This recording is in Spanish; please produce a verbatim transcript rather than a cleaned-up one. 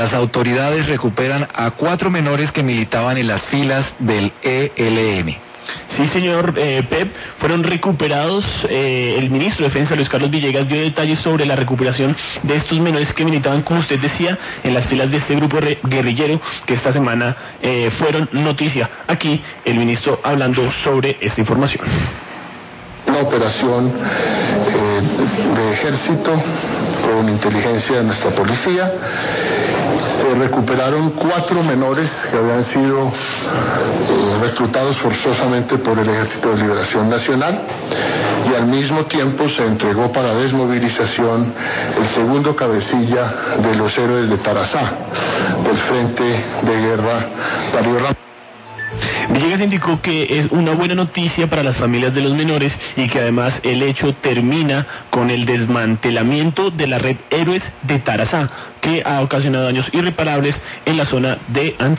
Las autoridades recuperan a cuatro menores que militaban en las filas del E L N. Sí, señor eh, Pep, fueron recuperados. Eh, el ministro de Defensa, Luis Carlos Villegas, dio detalles sobre la recuperación de estos menores que militaban, como usted decía, en las filas de este grupo guerrillero que esta semana eh, fueron noticia. Aquí el ministro hablando sobre esta información. Una operación eh, de ejército con inteligencia de nuestra policía. Se recuperaron cuatro menores que habían sido eh, reclutados forzosamente por el Ejército de Liberación Nacional, y al mismo tiempo se entregó para desmovilización el segundo cabecilla de los héroes de Tarazá, del Frente de Guerra Darío Ramos. Villegas indicó que es una buena noticia para las familias de los menores y que además el hecho termina con el desmantelamiento de la red Héroes de Tarazá, que ha ocasionado daños irreparables en la zona de Antioquia.